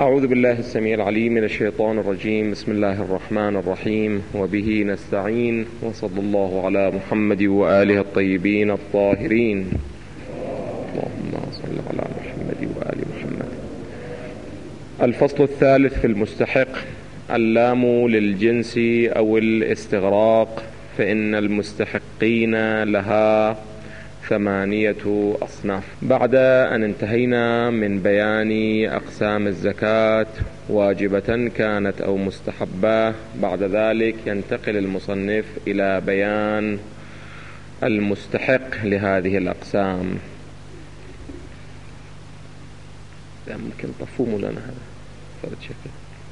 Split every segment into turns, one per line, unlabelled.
أعوذ بالله السميع العليم من الشيطان الرجيم. بسم الله الرحمن الرحيم، وبه نستعين، وصلى الله على محمد وآله الطيبين الطاهرين. اللهم صل على محمد وآل محمد. الفصل الثالث في المستحق: اللام للجنس أو الاستغراق، فإن المستحقين لها 8 أصناف. بعد أن انتهينا من بيان أقسام الزكاة واجبة كانت أو مستحبة، بعد ذلك ينتقل المصنف إلى بيان المستحق لهذه الأقسام. ممكن تفهموا لنا هذا فرد شكل.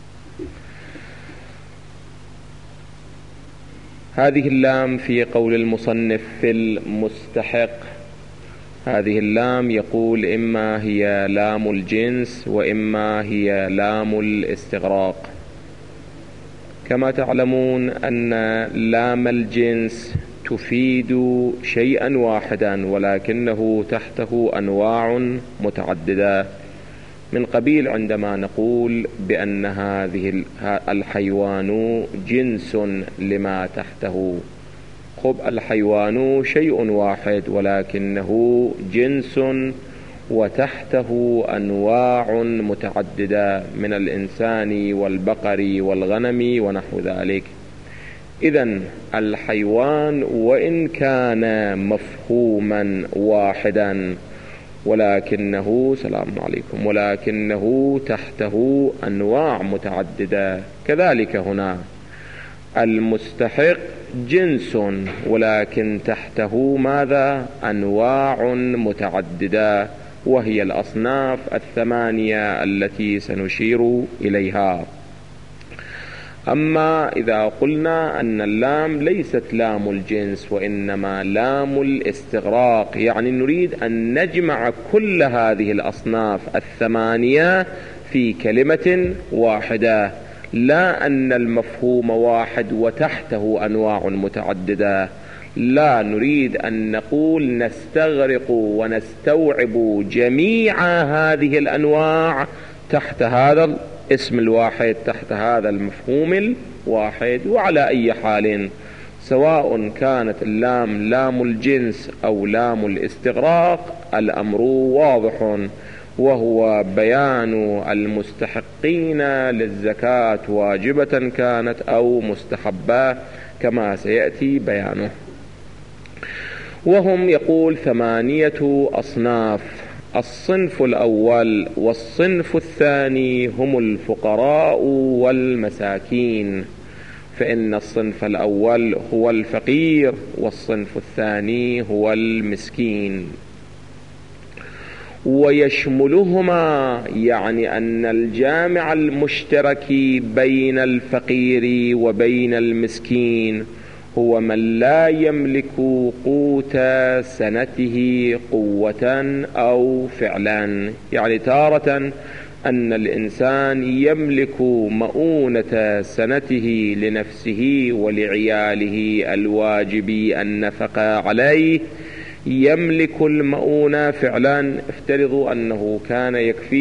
هذه اللام في قول المصنف في المستحق، هذه اللام يقول إما هي لام الجنس وإما هي لام الاستغراق. كما تعلمون أن لام الجنس تفيد شيئا واحدا، ولكنه تحته أنواع متعددة، من قبيل عندما نقول بأن هذه الحيوان جنس لما تحته. خب، الحيوان شيء واحد ولكنه جنس وتحته أنواع متعددة من الإنسان والبقر والغنم ونحو ذلك. إذن الحيوان وإن كان مفهوما واحدا ولكنه تحته أنواع متعددة. كذلك هنا المستحق جنس ولكن تحته ماذا؟ أنواع متعددة، وهي الأصناف 8 التي سنشير إليها. أما إذا قلنا أن اللام ليست لام الجنس وإنما لام الاستغراق، يعني نريد أن نجمع كل هذه الأصناف 8 في كلمة واحدة، لا أن المفهوم واحد وتحته أنواع متعددة، لا، نريد أن نقول نستغرق ونستوعب جميع هذه الأنواع تحت هذا الاسم الواحد، تحت هذا المفهوم الواحد. وعلى أي حال، سواء كانت اللام لام الجنس أو لام الاستغراق، الأمر واضح، وهو بيان المستحقين للزكاة واجبة كانت أو مستحبة كما سيأتي بيانه. وهم يقول 8 أصناف. الصنف الأول والصنف الثاني هم الفقراء والمساكين، فإن الصنف الأول هو الفقير والصنف الثاني هو المسكين. ويشملهما، يعني أن الجامع المشترك بين الفقير وبين المسكين هو من لا يملك قوت سنته قوة أو فعلا. يعني تارة أن الإنسان يملك مؤونة سنته لنفسه ولعياله الواجب النفقة عليه، يملك المؤونة فعلا. افترضوا أنه كان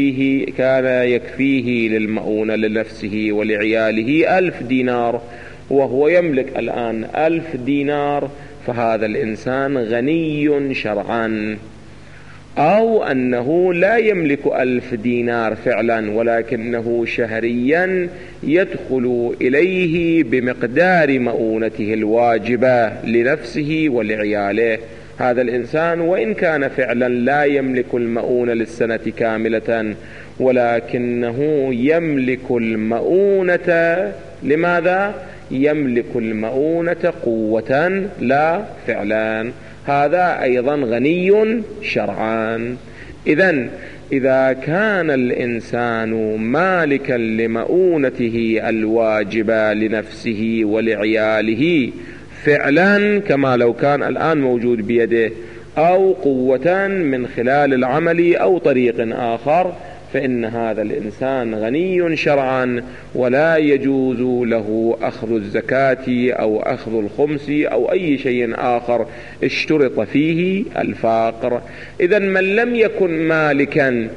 يكفيه للمؤونة لنفسه ولعياله 1000 دينار، وهو يملك الآن 1000 دينار، فهذا الإنسان غني شرعا. أو أنه لا يملك 1000 دينار فعلا، ولكنه شهريا يدخل إليه بمقدار مؤونته الواجبة لنفسه ولعياله. هذا الإنسان وإن كان فعلا لا يملك المؤونة للسنة كاملة، ولكنه يملك المؤونة. لماذا؟ يملك المؤونة قوة لا فعلا. هذا أيضا غني شرعا. إذن إذا كان الإنسان مالكا لمؤونته الواجبة لنفسه ولعياله فعلا، كما لو كان الآن موجود بيده، أو قوة من خلال العمل أو طريق آخر، فإن هذا الإنسان غني شرعا، ولا يجوز له أخذ الزكاة أو أخذ الخمس أو أي شيء آخر اشترط فيه الفقر. إذن من لم يكن مالكا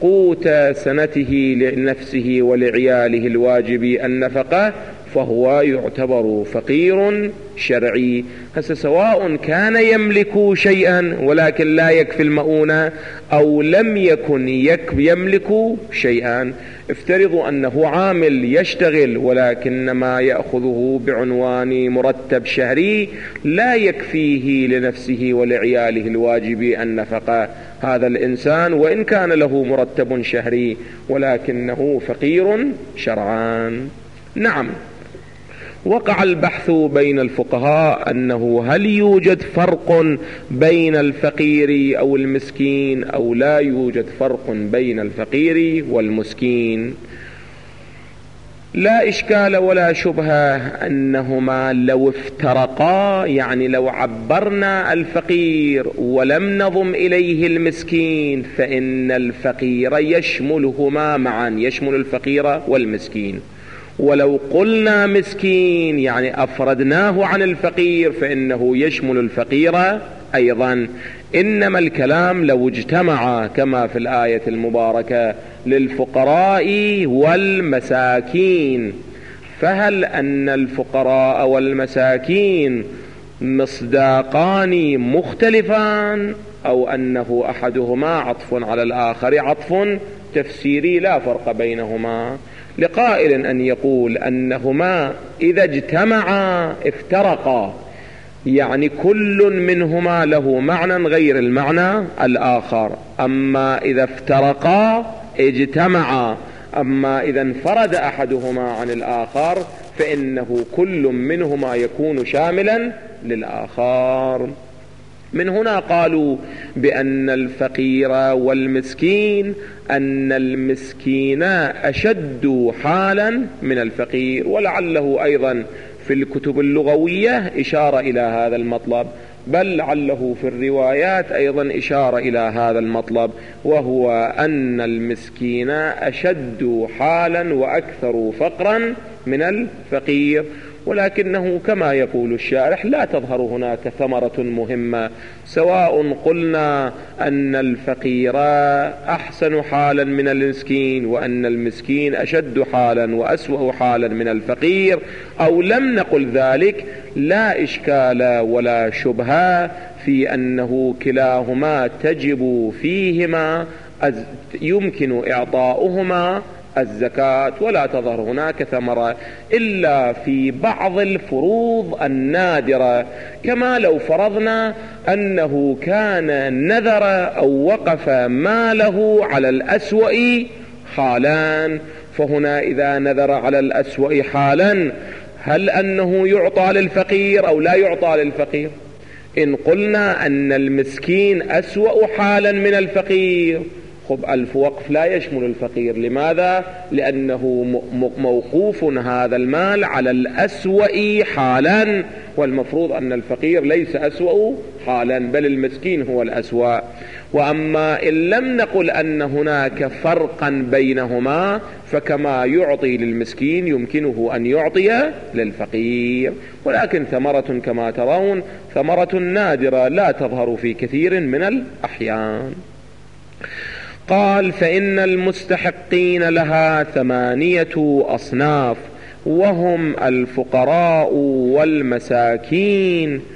قوت سنته لنفسه ولعياله الواجب النفقة فهو يعتبر فقير شرعي. هسه سواء كان يملك شيئا ولكن لا يكفي المؤونة أو لم يكن يملك شيئا. افترضوا أنه عامل يشتغل ولكن ما يأخذه بعنوان مرتب شهري لا يكفيه لنفسه ولعياله الواجب النفقة، هذا الإنسان وإن كان له مرتب شهري ولكنه فقير شرعان. نعم، وقع البحث بين الفقهاء أنه هل يوجد فرق بين الفقير أو المسكين أو لا يوجد فرق بين الفقير والمسكين. لا إشكال ولا شبهة أنهما لو افترقا، يعني لو عبرنا الفقير ولم نضم إليه المسكين فإن الفقير يشملهما معا، يشمل الفقير والمسكين. ولو قلنا مسكين يعني أفردناه عن الفقير فإنه يشمل الفقير أيضا. إنما الكلام لو اجتمع كما في الآية المباركة للفقراء والمساكين، فهل أن الفقراء والمساكين مصداقان مختلفان أو أنه أحدهما عطف على الآخر عطف تفسيري لا فرق بينهما؟ لقائل أن يقول أنهما إذا اجتمعا افترقا، يعني كل منهما له معنى غير المعنى الآخر، أما إذا افترقا اجتمعا، أما إذا انفرد أحدهما عن الآخر فإنه كل منهما يكون شاملا للآخر. من هنا قالوا بأن الفقير والمسكين أن المسكين أشد حالا من الفقير، ولعله أيضا في الكتب اللغوية إشارة إلى هذا المطلب، بل لعله في الروايات أيضا إشارة إلى هذا المطلب، وهو أن المسكين أشد حالا وأكثر فقرا من الفقير. ولكنه كما يقول الشارح لا تظهر هناك ثمرة مهمة، سواء قلنا أن الفقير أحسن حالا من المسكين وأن المسكين أشد حالا وأسوأ حالا من الفقير أو لم نقل ذلك، لا إشكال ولا شبهة في أنه كلاهما تجب فيهما يمكن إعطاؤهما الزكاة، ولا تظهر هناك ثمرة إلا في بعض الفروض النادرة، كما لو فرضنا أنه كان نذر أو وقف ماله على الأسوأ حالا، فهنا إذا نذر على الأسوأ حالا هل أنه يعطى للفقير أو لا يعطى للفقير؟ إن قلنا أن المسكين أسوأ حالا من الفقير، خب ألف وقف لا يشمل الفقير. لماذا؟ لأنه موقوف هذا المال على الأسوأ حالا، والمفروض أن الفقير ليس أسوأ حالا بل المسكين هو الأسوأ. وأما إن لم نقل أن هناك فرقا بينهما فكما يعطي للمسكين يمكنه أن يعطي للفقير، ولكن ثمرة كما ترون ثمرة نادرة لا تظهر في كثير من الأحيان. قال فإن المستحقين لها 8 أصناف، وهم الفقراء والمساكين،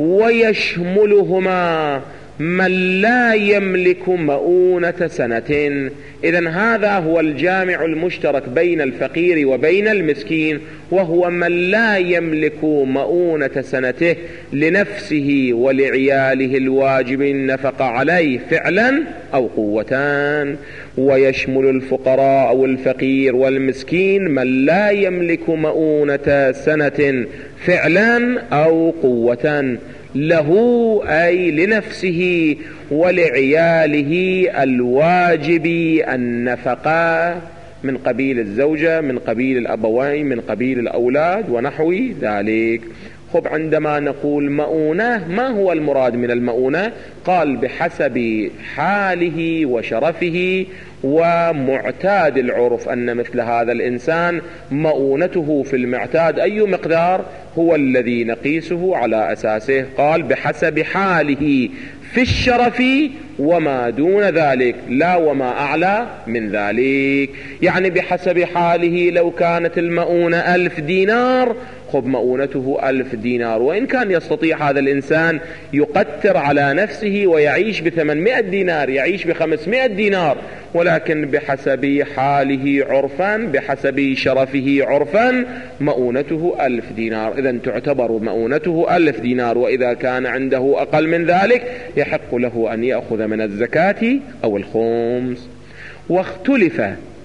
ويشملهما من لا يملك مؤونة سنة. إذن هذا هو الجامع المشترك بين الفقير وبين المسكين، وهو من لا يملك مؤونة سنته لنفسه ولعياله الواجب النفقة عليه فعلا أو قوتان. ويشمل الفقراء والفقير والمسكين من لا يملك مؤونة سنة فعلا أو قوة له، أي لنفسه ولعياله الواجب النفقة من قبيل الزوجة، من قبيل الأبوين، من قبيل الأولاد ونحو ذلك. خب عندما نقول مؤونة ما هو المراد من المؤونة؟ قال بحسب حاله وشرفه ومعتاد العرف أن مثل هذا الإنسان مؤونته في المعتاد أي مقدار هو الذي نقيسه على أساسه. قال بحسب حاله في الشرف وما دون ذلك لا وما أعلى من ذلك. يعني بحسب حاله، لو كانت المؤونة 1000 دينار خب مؤونته 1000 دينار، وإن كان يستطيع هذا الإنسان يقتر على نفسه ويعيش ب800 دينار، يعيش ب500 دينار، ولكن بحسب حاله عرفا، بحسب شرفه عرفا، مؤونته 1000 دينار. إذن تعتبر مؤونته 1000 دينار، وإذا كان عنده أقل من ذلك يحق له أن يأخذ من الزكاة أو الخمس. واختلف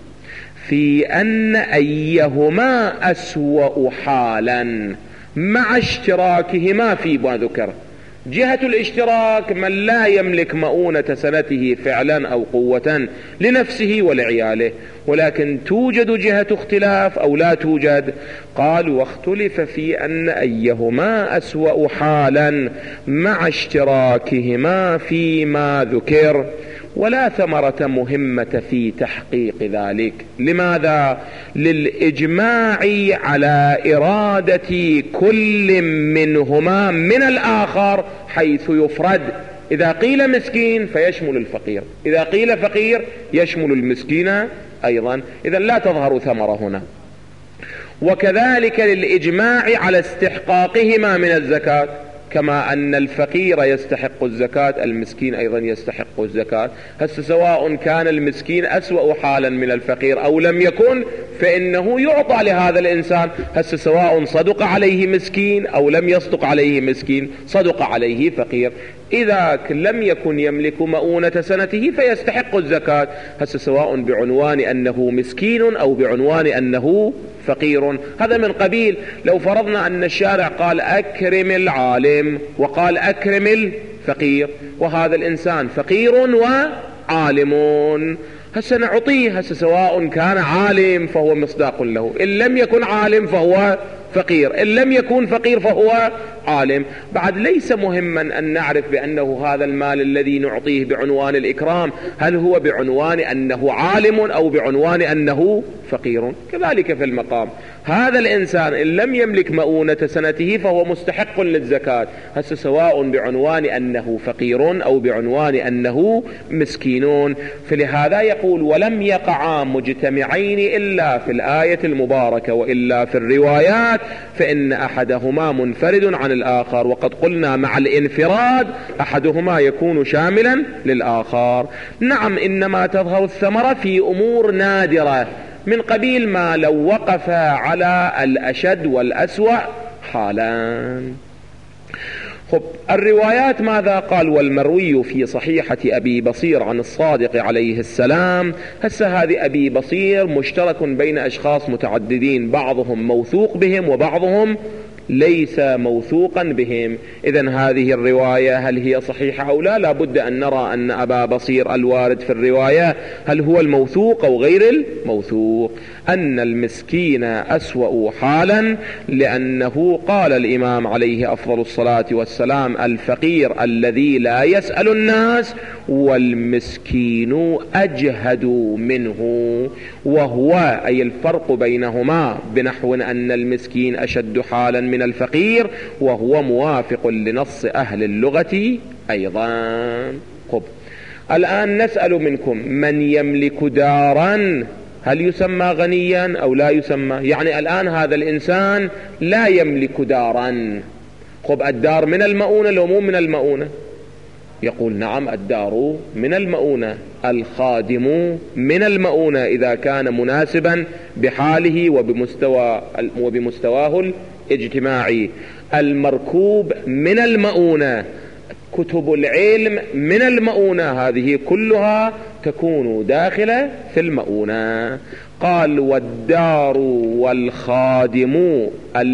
في أن أيهما أسوأ حالا مع اشتراكهما في ما ذكر. جهة الاشتراك من لا يملك مؤونة سنته فعلا أو قوة لنفسه ولعياله، ولكن توجد جهة اختلاف أو لا توجد. قال واختلف في أن أيهما أسوأ حالا مع اشتراكهما فيما ذكر، ولا ثمرة مهمة في تحقيق ذلك. لماذا؟ للإجماع على إرادة كل منهما من الآخر حيث يفرد. إذا قيل مسكين فيشمل الفقير، إذا قيل فقير يشمل المسكين أيضا، إذا لا تظهر ثمرة هنا. وكذلك للإجماع على استحقاقهما من الزكاة، كما أن الفقير يستحق الزكاة المسكين أيضا يستحق الزكاة. هسه سواء كان المسكين أسوأ حالا من الفقير أو لم يكن فإنه يعطى لهذا الإنسان. هسه سواء صدق عليه مسكين أو لم يصدق عليه مسكين، صدق عليه فقير. إذا لم يكن يملك مؤونة سنته فيستحق الزكاة، هسه سواء بعنوان أنه مسكين أو بعنوان أنه فقير. هذا من قبيل لو فرضنا أن الشارع قال أكرم العالم وقال أكرم الفقير، وهذا الإنسان فقير وعالم، هسه نعطيه. هسه سواء كان عالم فهو مصداق له، إن لم يكن عالم فهو فقير، إن لم يكن فقير فهو عالم. بعد ليس مهما أن نعرف بأنه هذا المال الذي نعطيه بعنوان الإكرام هل هو بعنوان أنه عالم أو بعنوان أنه فقير. كذلك في المقام، هذا الإنسان إن لم يملك مؤونة سنته فهو مستحق للزكاة، هسه سواء بعنوان أنه فقير أو بعنوان أنه مسكين. فلهذا يقول ولم يقعا مجتمعين إلا في الآية المباركة وإلا في الروايات، فإن أحدهما منفرد عن الآخر. وقد قلنا مع الانفراد أحدهما يكون شاملا للآخر. نعم، إنما تظهر الثمرة في أمور نادرة من قبيل ما لو وقف على الأشد والأسوأ حالا. خب الروايات ماذا قال؟ والمروي في صحيحة أبي بصير عن الصادق عليه السلام. هسه هذه أبي بصير مشترك بين أشخاص متعددين، بعضهم موثوق بهم وبعضهم ليس موثوقا بهم. إذن هذه الرواية هل هي صحيحة أو لا؟ لابد أن نرى أن أبا بصير الوارد في الرواية هل هو الموثوق أو غير الموثوق. أن المسكين أسوأ حالا لأنه قال الإمام عليه أفضل الصلاة والسلام الفقير الذي لا يسأل الناس والمسكين أجهد منه، وهو أي الفرق بينهما بنحو أن المسكين أشد حالا من الفقير، وهو موافق لنص أهل اللغة أيضا. خب الآن نسأل منكم من يملك دارا هل يسمى غنيا أو لا يسمى؟ يعني الآن هذا الإنسان لا يملك دارا. خب الدار من المؤونة لو مو من المؤونة؟ يقول نعم الدار من المؤونة، الخادم من المؤونة إذا كان مناسبا بحاله وبمستواه الاجتماعي، المركوب من المؤونة، كتب العلم من المؤونة، هذه كلها تكون داخلة في المؤونة. قال والدار والخادم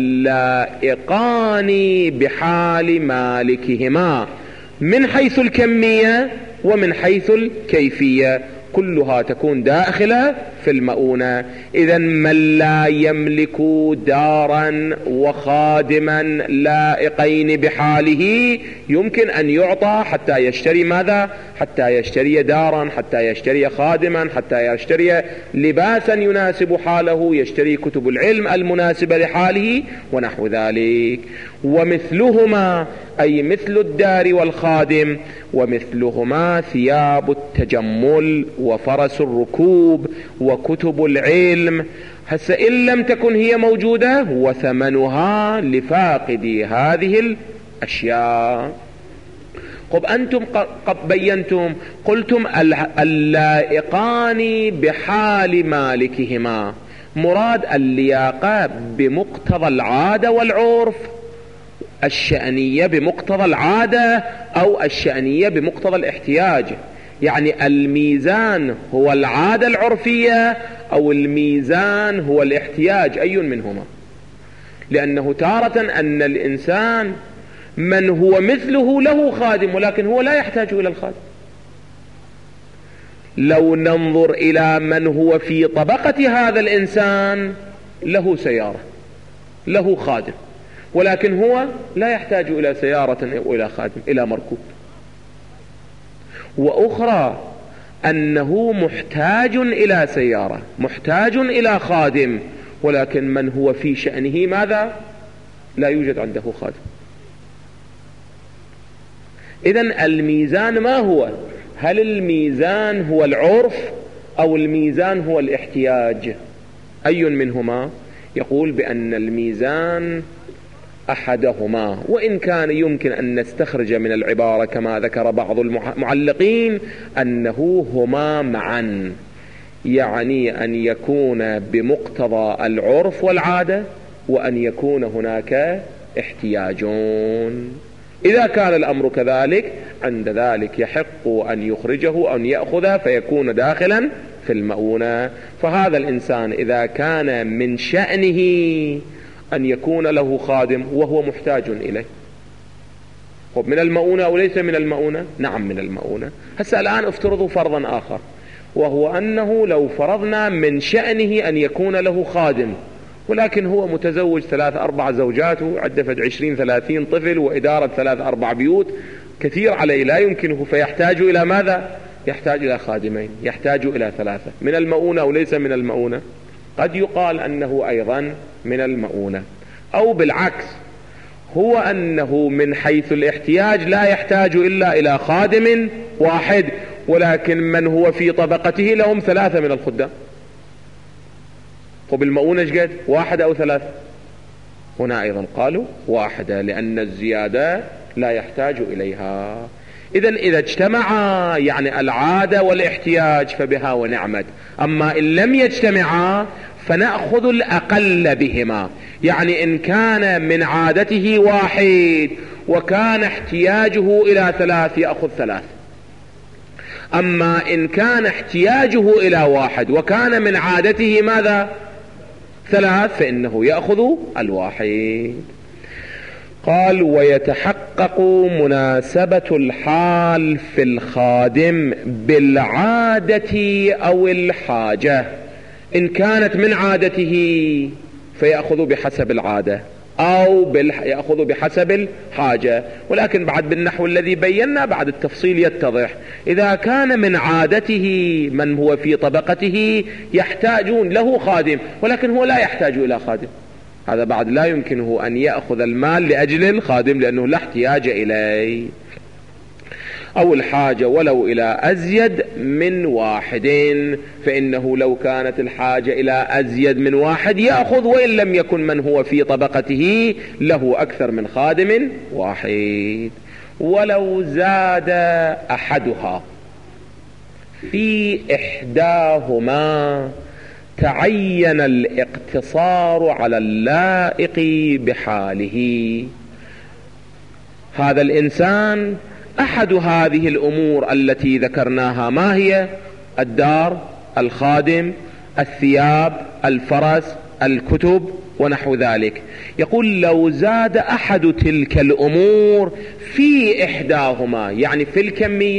اللائقان بحال مالكهما من حيث الكمية ومن حيث الكيفية، كلها تكون داخلة في المؤونة. إذن من لا يملك دارا وخادما لائقين بحاله يمكن أن يعطى حتى يشتري ماذا؟ حتى يشتري دارا، حتى يشتري خادما، حتى يشتري لباسا يناسب حاله، يشتري كتب العلم المناسبة لحاله ونحو ذلك. ومثلهما أي مثل الدار والخادم ومثلهما ثياب التجمل وفرس الركوب وكتب العلم. هسه إن لم تكن هي موجودة وثمنها لفاقد هذه الأشياء. طب أنتم قد بينتم قلتم اللائقان بحال مالكهما، مراد اللياقة بمقتضى العادة والعرف، الشأنية بمقتضى العادة أو الشأنية بمقتضى الاحتياج. يعني الميزان هو العادة العرفية أو الميزان هو الاحتياج، أي منهما؟ لأنه تارة أن الإنسان من هو مثله له خادم ولكن هو لا يحتاج إلى الخادم. لو ننظر إلى من هو في طبقة هذا الإنسان له سيارة له خادم ولكن هو لا يحتاج إلى سيارة أو إلى خادم إلى مركوب. وأخرى أنه محتاج إلى سيارة محتاج إلى خادم ولكن من هو في شأنه ماذا؟ لا يوجد عنده خادم. إذن الميزان ما هو؟ هل الميزان هو العرف أو الميزان هو الاحتياج؟ أي منهما؟ يقول بأن الميزان أحدهما، وإن كان يمكن أن نستخرج من العبارة كما ذكر بعض المعلقين أنه هما معا، يعني أن يكون بمقتضى العرف والعادة وأن يكون هناك احتياجون. إذا كان الأمر كذلك عند ذلك يحق أن يخرجه أو أن يأخذه فيكون داخلا في المؤونة. فهذا الإنسان إذا كان من شأنه أن يكون له خادم وهو محتاج إليه، طب من المؤونة أو ليس من المؤونة؟ نعم من المؤونة. هسه الآن افترضوا فرضا آخر، وهو أنه لو فرضنا من شأنه أن يكون له خادم ولكن هو متزوج 3-4 زوجات وعدفت 20-30 طفل وإدارة 3-4 بيوت، كثير عليه لا يمكنه، فيحتاج إلى ماذا؟ يحتاج إلى خادمين، يحتاج إلى 3. من المؤونة أو ليس من المؤونة؟ قد يقال أنه أيضا من المؤونة. أو بالعكس، هو أنه من حيث الاحتياج لا يحتاج إلا إلى خادم واحد ولكن من هو في طبقته لهم 3 من الخدام. وبالمؤونة قد 1 أو 3؟ هنا أيضا قالوا 1 لأن الزيادة لا يحتاج إليها. إذا اجتمعا يعني العادة والاحتياج فبها ونعمت. أما إن لم يجتمعا فنأخذ الأقل بهما، يعني إن كان من عادته 1 وكان احتياجه إلى 3 يأخذ 3. أما إن كان احتياجه إلى 1 وكان من عادته ماذا؟ 3 فإنه يأخذ 1. قال ويتحقق مناسبة الحال في الخادم بالعادة أو الحاجة. إن كانت من عادته فيأخذ بحسب العادة أو يأخذ بحسب الحاجة، ولكن بعد بالنحو الذي بينا بعد التفصيل يتضح. إذا كان من عادته من هو في طبقته يحتاجون له خادم ولكن هو لا يحتاج إلى خادم، هذا بعد لا يمكنه أن يأخذ المال لأجل الخادم لأنه لا احتياج إليه. أو الحاجة ولو إلى أزيد من 1، فإنه لو كانت الحاجة إلى أزيد من 1 يأخذ وإن لم يكن من هو في طبقته له أكثر من خادم 1. ولو زاد أحدها في إحداهما تعين الاقتصار على اللائق بحاله. هذا الإنسان أحد هذه الأمور التي ذكرناها ما هي؟ الدار، الخادم، الثياب، الفرس، الكتب ونحو ذلك. يقول لو زاد أحد تلك الأمور في إحداهما، يعني في الكمية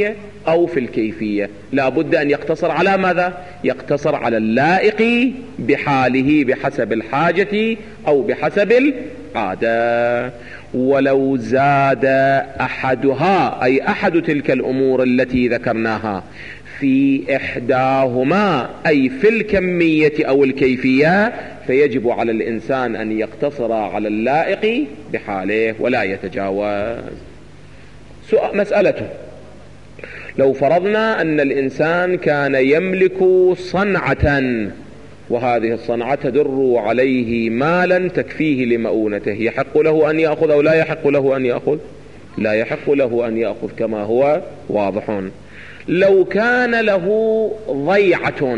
أو في الكيفية، لا بد أن يقتصر على ماذا؟ يقتصر على اللائق بحاله بحسب الحاجة أو بحسب العادة. ولو زاد أحدها أي أحد تلك الأمور التي ذكرناها في إحداهما أي في الكمية أو الكيفية، فيجب على الإنسان أن يقتصر على اللائق بحاله ولا يتجاوز. مسألته: لو فرضنا أن الإنسان كان يملك صنعة، وهذه الصنعة تدر عليه مالا تكفيه لمؤونته، يحق له أن يأخذ أو لا يحق له أن يأخذ؟ لا يحق له أن يأخذ كما هو واضح. لو كان له ضيعة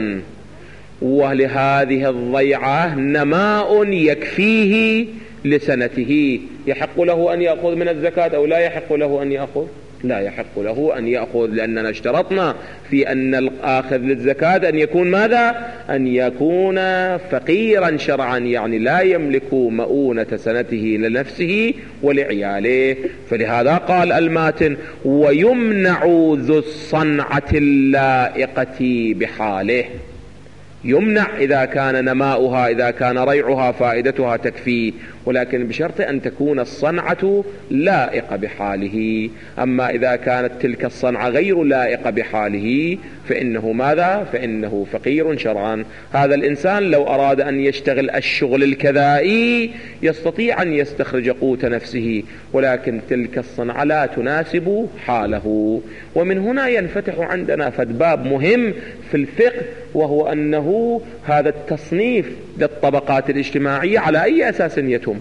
ولهذه الضيعة نماء يكفيه لسنته، يحق له أن يأخذ من الزكاة أو لا يحق له أن يأخذ؟ لا يحق له أن يأخذ، لأننا اشترطنا في أن الآخذ للزكاة أن يكون ماذا؟ أن يكون فقيرا شرعا، يعني لا يملك مؤونة سنته لنفسه ولعياله. فلهذا قال الماتن: ويمنع ذو الصنعة اللائقة بحاله. يمنع إذا كان نماؤها، إذا كان ريعها فائدتها تكفي، ولكن بشرط أن تكون الصنعة لائقة بحاله. أما إذا كانت تلك الصنعة غير لائقة بحاله فإنه ماذا؟ فإنه فقير شرعا. هذا الإنسان لو أراد أن يشتغل الشغل الكذائي يستطيع أن يستخرج قوت نفسه، ولكن تلك الصنعة لا تناسب حاله. ومن هنا ينفتح عندنا باب مهم في الفقه، وهو أنه هذا التصنيف للطبقات الاجتماعية على أي أساس يتم؟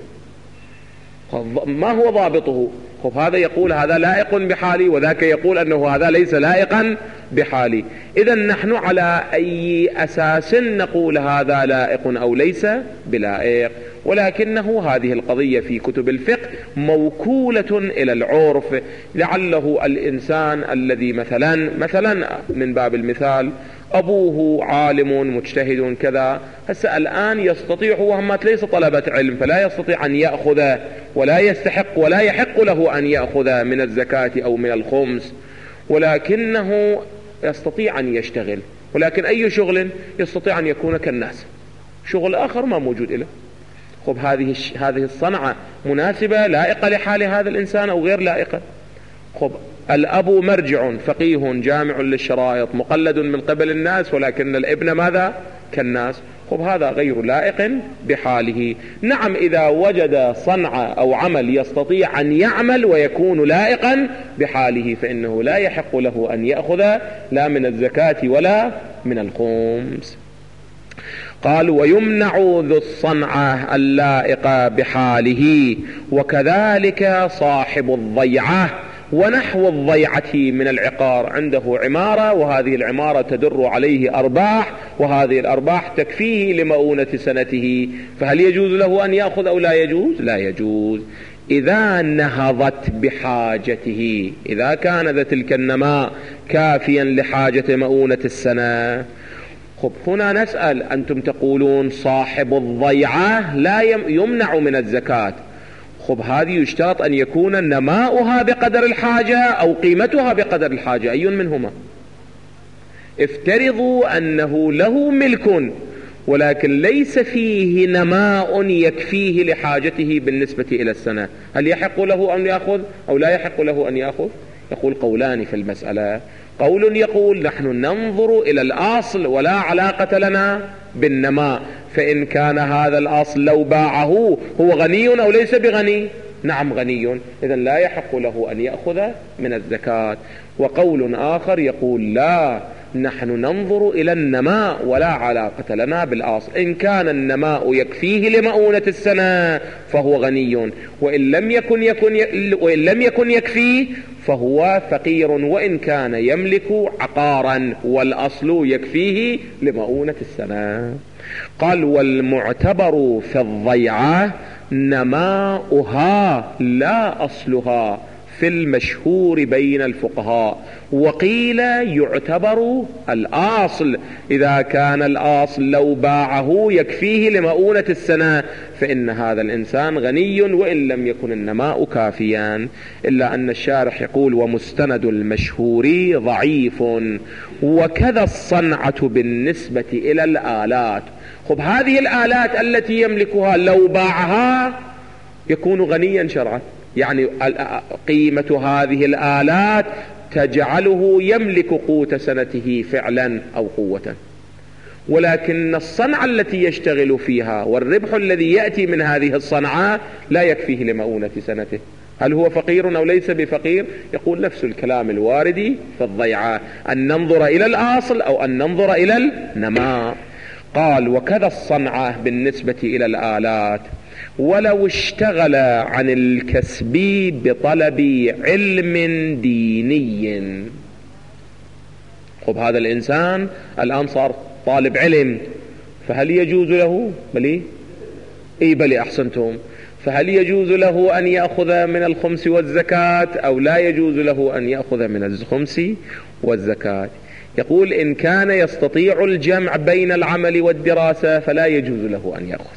ما هو ضابطه؟ هذا يقول هذا لائق بحالي، وذاك يقول أنه هذا ليس لائقا بحالي. إذا نحن على أي أساس نقول هذا لائق أو ليس بلائق؟ ولكنه هذه القضية في كتب الفقه موكولة إلى العرف. لعله الإنسان الذي مثلا من باب المثال أبوه عالم مجتهد كذا، هسه الآن يستطيع، وهم ليس طلبة علم، فلا يستطيع أن يأخذ ولا يستحق ولا يحق له أن يأخذ من الزكاة أو من الخمس، ولكنه يستطيع أن يشتغل. ولكن أي شغل يستطيع أن يكون كالناس، شغل آخر ما موجود له. هذه الصنعة مناسبة لائقة لحال هذا الإنسان أو غير لائقة؟ الأب مرجع فقيه جامع للشرائط مقلد من قبل الناس، ولكن الابن ماذا؟ كالناس. هذا غير لائق بحاله. نعم، إذا وجد صنعة أو عمل يستطيع أن يعمل ويكون لائقا بحاله فإنه لا يحق له أن يأخذ لا من الزكاة ولا من الخمس. قال: ويمنع ذو الصنعة اللائقة بحاله، وكذلك صاحب الضيعة ونحو الضيعة من العقار. عنده عمارة، وهذه العمارة تدر عليه أرباح، وهذه الأرباح تكفيه لمؤونة سنته، فهل يجوز له أن يأخذ أو لا يجوز؟ لا يجوز. إذا نهضت بحاجته، إذا كان ذا تلك النماء كافيا لحاجة مؤونة السنة. هنا نسأل: أنتم تقولون صاحب الضيعة لا يمنع من الزكاة، هذه يشترط أن يكون نماؤها بقدر الحاجة أو قيمتها بقدر الحاجة، أي منهما؟ افترضوا أنه له ملك ولكن ليس فيه نماء يكفيه لحاجته بالنسبة إلى السنة، هل يحق له أن يأخذ أو لا يحق له أن يأخذ؟ يقول قولان في المسألة. قول يقول: نحن ننظر إلى الأصل ولا علاقة لنا بالنماء، فإن كان هذا الأصل لو باعه هو غني أو ليس بغني؟ نعم غني، إذن لا يحق له أن يأخذ من الزكاة. وقول آخر يقول: لا، نحن ننظر إلى النماء ولا علاقة لنا بالأصل، إن كان النماء يكفيه لمؤونة السنة فهو غني، وإن لم يكن يكفيه فهو فقير، وإن كان يملك عقارا والأصل يكفيه لمؤونة السنة. قال: والمعتبر في الضيعة نماؤها لا أصلها، في المشهور بين الفقهاء. وقيل يعتبر الأصل، إذا كان الأصل لو باعه يكفيه لمؤونة السنة فإن هذا الإنسان غني وإن لم يكن النماء كافيا. إلا أن الشارح يقول ومستند المشهور ضعيف، وكذا الصنعة بالنسبة إلى الآلات. خب هذه الآلات التي يملكها لو باعها يكون غنيا شرعا، يعني قيمة هذه الآلات تجعله يملك قوت سنته فعلا أو قوة. ولكن الصنعة التي يشتغل فيها والربح الذي يأتي من هذه الصنعة لا يكفيه لمؤونة سنته. هل هو فقير أو ليس بفقير؟ يقول نفس الكلام الوارد في الضيعة، أن ننظر إلى الأصل أو أن ننظر إلى النماء. قال وكذا الصنعة بالنسبة إلى الآلات، ولو اشتغل عن الكسب بطلب علم ديني. خب هذا الإنسان الآن صار طالب علم، فهل يجوز له؟ بلي أحسنتم. فهل يجوز له أن يأخذ من الخمس والزكاة أو لا يجوز له أن يأخذ من الخمس والزكاة؟ يقول إن كان يستطيع الجمع بين العمل والدراسة فلا يجوز له أن يأخذ.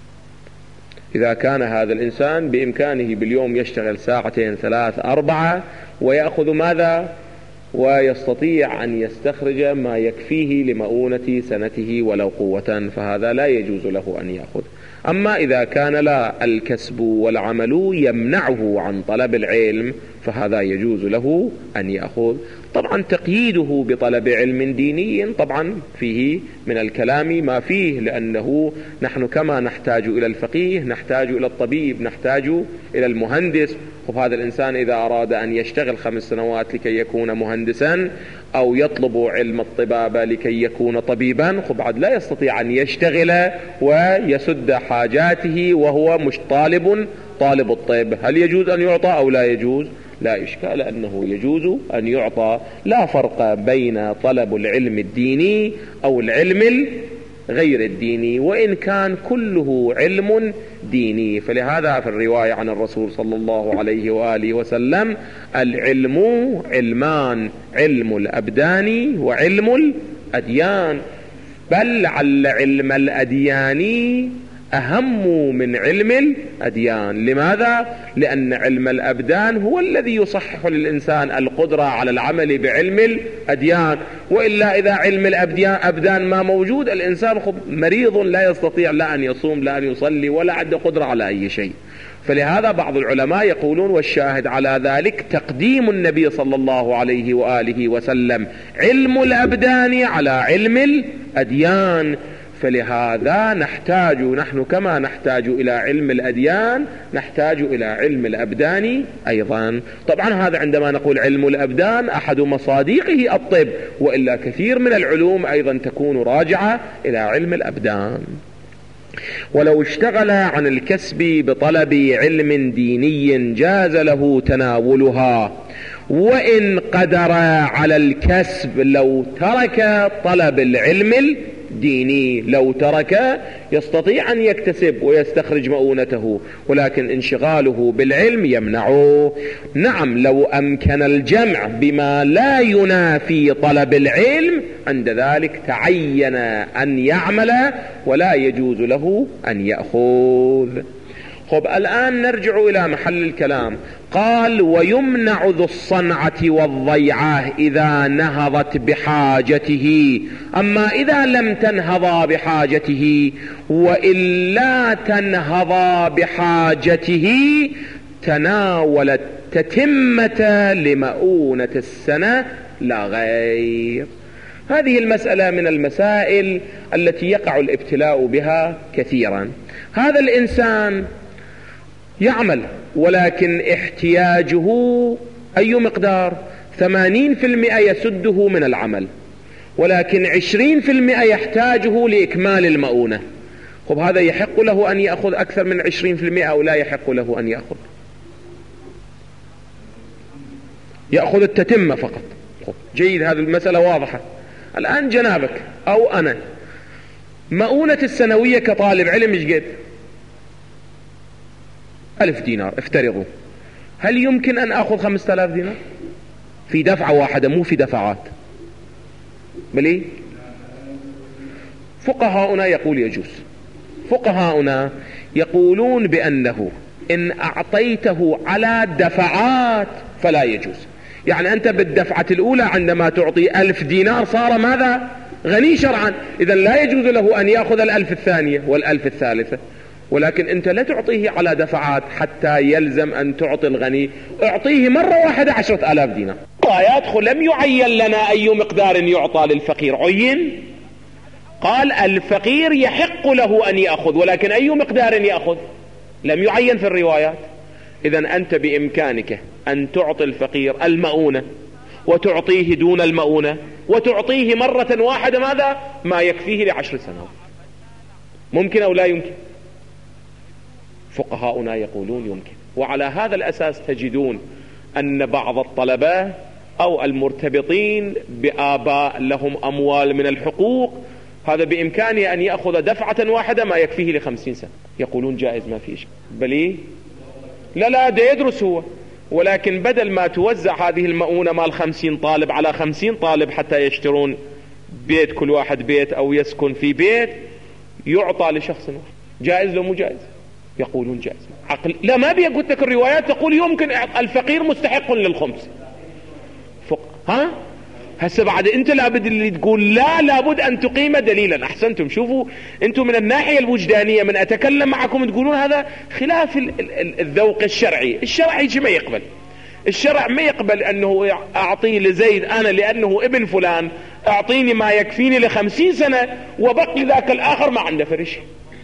إذا كان هذا الإنسان بإمكانه باليوم يشتغل ساعتين 3 4 ويأخذ ماذا؟ ويستطيع أن يستخرج ما يكفيه لمؤونة سنته ولو قوة، فهذا لا يجوز له أن يأخذ. أما إذا كان لا الكسب والعمل يمنعه عن طلب العلم فهذا يجوز له أن يأخذ. طبعا تقييده بطلب علم ديني طبعا فيه من الكلام ما فيه، لأنه نحن كما نحتاج إلى الفقيه نحتاج إلى الطبيب، نحتاج إلى المهندس. وهذا الإنسان إذا أراد أن يشتغل 5 سنوات لكي يكون مهندسا أو يطلب علم الطبابة لكي يكون طبيبا، بعد لا يستطيع أن يشتغل ويسد حاجاته وهو مش طالب الطب. هل يجوز أن يعطى أو لا يجوز؟ لا إشكال أنه يجوز أن يعطى. لا فرق بين طلب العلم الديني أو العلم غير الديني، وإن كان كله علم ديني. فلهذا في الرواية عن الرسول صلى الله عليه وآله وسلم العلم علمان، علم الأبدان وعلم الأديان، بل لعل علم الأديان أهم من علم الأديان. لماذا؟ لأن علم الأبدان هو الذي يصحح للإنسان القدرة على العمل بعلم الأديان، وإلا إذا علم الأبدان ما موجود الإنسان مريض لا يستطيع لا أن يصوم لا أن يصلي ولا عنده قدرة على أي شيء. فلهذا بعض العلماء يقولون والشاهد على ذلك تقديم النبي صلى الله عليه وآله وسلم علم الأبدان على علم الأديان. فلهذا نحتاج نحن كما نحتاج إلى علم الأديان نحتاج إلى علم الأبدان أيضا. طبعا هذا عندما نقول علم الأبدان أحد مصادقه الطب، وإلا كثير من العلوم أيضا تكون راجعة إلى علم الأبدان. ولو اشتغل عن الكسب بطلب علم ديني جاز له تناولها، وإن قدر على الكسب لو ترك طلب العلم ديني، لو ترك يستطيع أن يكتسب ويستخرج مؤونته، ولكن انشغاله بالعلم يمنعه. نعم لو أمكن الجمع بما لا ينافي طلب العلم عند ذلك تعين أن يعمل ولا يجوز له أن يأخذ. الآن نرجع إلى محل الكلام. قال ويمنع ذو الصنعة والضيعة إذا نهضت بحاجته. أما إذا لم تنهضا بحاجته وإلا تنهضا بحاجته تناولت تتمة لمؤونة السنة لا غير. هذه المسألة من المسائل التي يقع الابتلاء بها كثيرا. هذا الإنسان يعمل ولكن احتياجه أي مقدار؟ 80% يسده من العمل، ولكن 20% يحتاجه لإكمال المؤونة. هذا يحق له أن يأخذ أكثر من 20% أو لا يحق له أن يأخذ التتمة فقط؟ جيد، هذه المسألة واضحة. الآن جنابك أو أنا مؤونة السنوية كطالب علم مش قد 1000 دينار افترضوا. هل يمكن أن أخذ 5000 دينار في دفعة واحدة مو في دفعات؟ بلي فقهاؤنا يقول يجوز. فقهاؤنا يقولون بأنه إن أعطيته على دفعات فلا يجوز. يعني أنت بالدفعة الأولى عندما تعطي 1000 دينار صار ماذا؟ غني شرعا، إذن لا يجوز له أن يأخذ 1000 الثانية وال1000 الثالثة. ولكن أنت لا تعطيه على دفعات حتى يلزم أن تعطي الغني، اعطيه مرة واحدة 10,000 دينار. يدخل لم يعين لنا أي مقدار يعطى للفقير، عين قال الفقير يحق له أن يأخذ، ولكن أي مقدار يأخذ لم يعين في الروايات. إذن أنت بإمكانك أن تعطي الفقير المؤونة وتعطيه دون المؤونة وتعطيه مرة واحدة ماذا؟ ما يكفيه ل10 سنوات. ممكن أو لا يمكن؟ فقهاؤنا يقولون يمكن. وعلى هذا الأساس تجدون أن بعض الطلبة أو المرتبطين بآباء لهم أموال من الحقوق، هذا بإمكانه أن يأخذ دفعة واحدة ما يكفيه ل50 سنة، يقولون جائز ما فيه شيء. بلي لا ده يدرس هو، ولكن بدل ما توزع هذه المؤونة مال 50 طالب على 50 طالب حتى يشترون بيت، كل واحد بيت أو يسكن في بيت، يعطى لشخص واحد. جائز لو مو جائز؟ يقولون جائز. عقل لا، ما بي قلت لك الروايات تقول يمكن الفقير مستحق للخمس. هسه بعد انت لابد اللي تقول لا، لابد ان تقيم دليلا. احسنتم. شوفوا انتم من الناحية الوجدانية من اتكلم معكم تقولون هذا خلاف الذوق الشرعي. الشرع ما يقبل، الشرع ما يقبل انه اعطيه لزيد انا لانه ابن فلان اعطيني ما يكفيني ل50 سنة وبقي ذاك الاخر ما عنده فرش.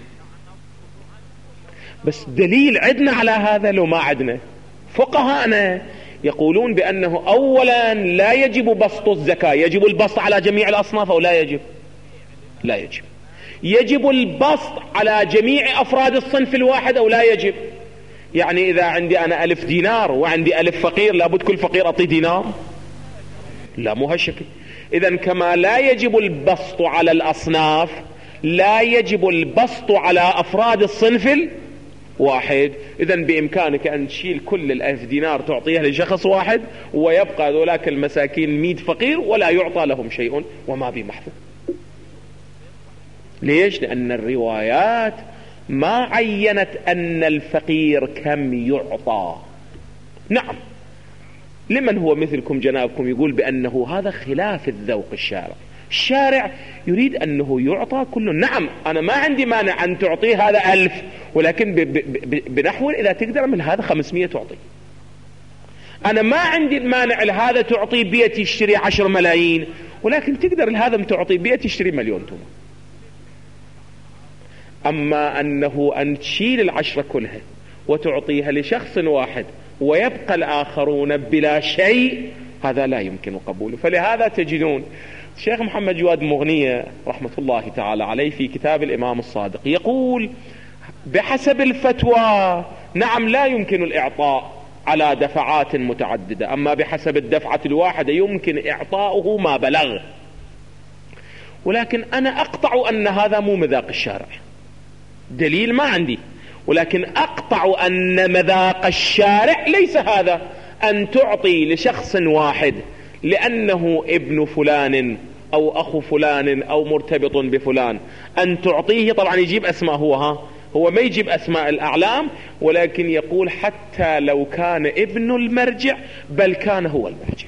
بس دليل عدنا على هذا لو ما عدنا؟ فقهاءنا يقولون بأنه أولا لا يجب بسط الزكاة. يجب البسط على جميع الأصناف أو لا يجب؟ لا يجب. يجب البسط على جميع أفراد الصنف الواحد أو لا يجب؟ يعني إذا عندي أنا 1000 دينار وعندي 1000 فقير لابد كل فقير أعطيه دينار؟ لا، مو هالشكل. إذن كما لا يجب البسط على الأصناف لا يجب البسط على أفراد الصنف واحد. إذن بإمكانك أن تشيل كل 1000 دينار تعطيها لشخص واحد ويبقى ذولاك المساكين 100 فقير ولا يعطى لهم شيء وما بمحفوظ. ليش؟ لأن الروايات ما عينت أن الفقير كم يعطى. نعم، لمن هو مثلكم جنابكم يقول بأنه هذا خلاف الذوق الشارع. الشارع يريد أنه يعطى كله. نعم، أنا ما عندي مانع أن تعطيه هذا 1000، ولكن بنحو إذا تقدر من هذا 500 تعطي. أنا ما عندي المانع لهذا تعطي بيت يشتري 10 ملايين، ولكن تقدر لهذا تعطي بيت يشتري 1,000,000 توما. أما أنه أن تشيل 10 كلها وتعطيها لشخص واحد ويبقى الآخرون بلا شيء، هذا لا يمكن قبوله. فلهذا تجدون الشيخ محمد جواد مغنية رحمة الله تعالى عليه في كتاب الإمام الصادق يقول بحسب الفتوى نعم لا يمكن الإعطاء على دفعات متعددة، أما بحسب الدفعة الواحدة يمكن إعطاؤه ما بلغ. ولكن أنا أقطع أن هذا مو مذاق الشارع، دليل ما عندي، ولكن أقطع أن مذاق الشارع ليس هذا، أن تعطي لشخص واحد لأنه ابن فلان أو أخو فلان أو مرتبط بفلان، أن تعطيه. طبعا يجيب أسماء هو ما يجيب أسماء الأعلام، ولكن يقول حتى لو كان ابن المرجع بل كان هو المرجع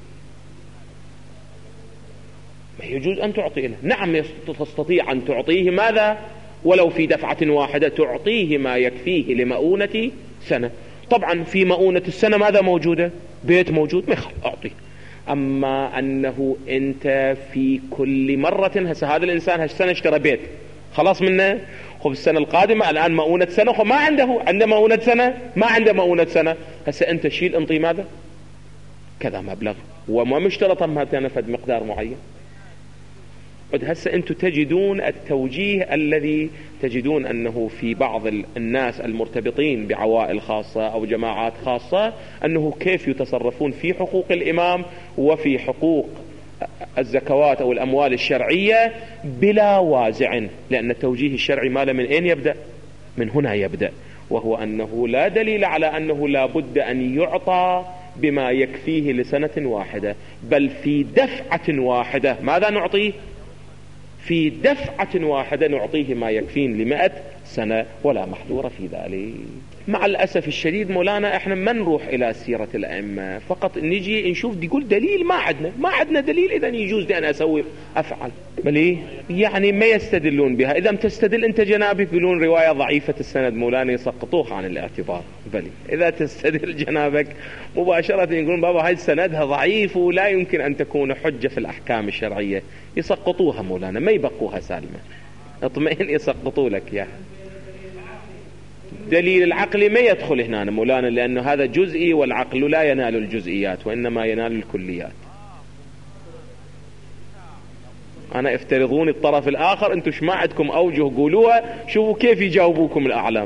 ما يجوز أن تعطيه له. نعم تستطيع أن تعطيه ماذا؟ ولو في دفعة واحدة تعطيه ما يكفيه لمؤونة سنة. طبعا في مؤونة السنة ماذا موجودة؟ بيت موجود، ما يخل أعطيه. أما أنه أنت في كل مرة هسه هذا الإنسان هالسنة اشترى بيت خلاص منه، خب السنة القادمة الآن مؤونة سنة، خب ما عنده مؤونة سنة، ما عنده مؤونة سنة، هسه أنت شيل انطي ماذا؟ كذا مبلغ، وما مشترطا ما تنفذ مقدار معين. هسه أنتم تجدون التوجيه الذي تجدون أنه في بعض الناس المرتبطين بعوائل خاصة أو جماعات خاصة أنه كيف يتصرفون في حقوق الإمام وفي حقوق الزكوات أو الأموال الشرعية بلا وازع، لأن التوجيه الشرعي ماله من أين يبدأ؟ من هنا يبدأ. وهو أنه لا دليل على أنه لا بد أن يعطى بما يكفيه لسنة واحدة، بل في دفعة واحدة. ماذا نعطيه؟ في دفعة واحدة نعطيه ما يكفين ل100 سنة ولا محذور في ذلك. مع الأسف الشديد مولانا احنا ما نروح إلى سيرة الأئمة، فقط نجي نشوف يقول دليل، ما عندنا دليل، إذا يجوز لي أن أسوي أفعل. بل إيه؟ يعني ما يستدلون بها. إذا تستدل أنت جنابك يقولون رواية ضعيفة السند مولانا يسقطوها عن الاعتبار. بل إذا تستدل جنابك مباشرة يقولون بابا هاي سندها ضعيف ولا يمكن أن تكون حجة في الأحكام الشرعية، يسقطوها مولانا، ما يبقوها سالمة. اطمئن يسقطوا لك يعني. دليل العقل ما يدخل هنا مولانا، لأنه هذا جزئي، والعقل لا ينال الجزئيات وإنما ينال الكليات. أنا افترضون الطرف الآخر، أنتم ما عندكم أوجه قولوها، شوفوا كيف يجاوبوكم الأعلام.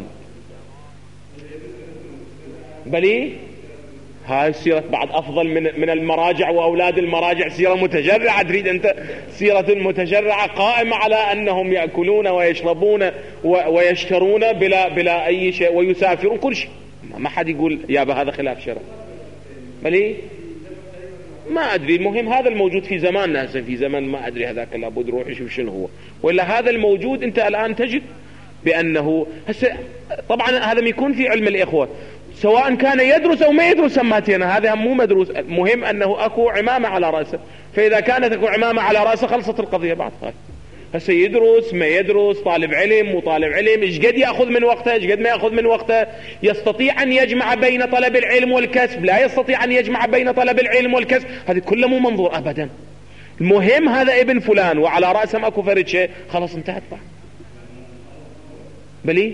بلي هاي السيرة بعد أفضل من المراجع وأولاد المراجع، سيرة متجرعة. تريد أنت سيرة متجرعة قائمة على أنهم يأكلون ويشربون ويشترون بلا أي شيء ويسافرون كل شيء. ما حد يقول يا هذا خلاف شرع. بلي ما أدري، المهم هذا الموجود في زماننا هسه، في زمن ما أدري هذاك لابد روح يشوف شنو هو، ولا هذا الموجود أنت الآن تجد بأنه هسه. طبعا هذا ما يكون في علم الإخوة، سواء كان يدرس أو ما يدرس سماتينا، هذا مو مدروس، المهم أنه أكو عمامة على رأسه. فإذا كانت أكو عمامة على رأسه خلصت القضية بعد. هسه يدرس ما يدرس، طالب علم مو طالب علم، إيش قد يأخذ من وقته إيش قد ما يأخذ من وقته، يستطيع أن يجمع بين طلب العلم والكسب، لا يستطيع أن يجمع بين طلب العلم والكسب، هذه كله مو منظور أبدا. المهم هذا ابن فلان وعلى رأسه ما أكو فرد شيء، خلاص انتهت بعد. بلي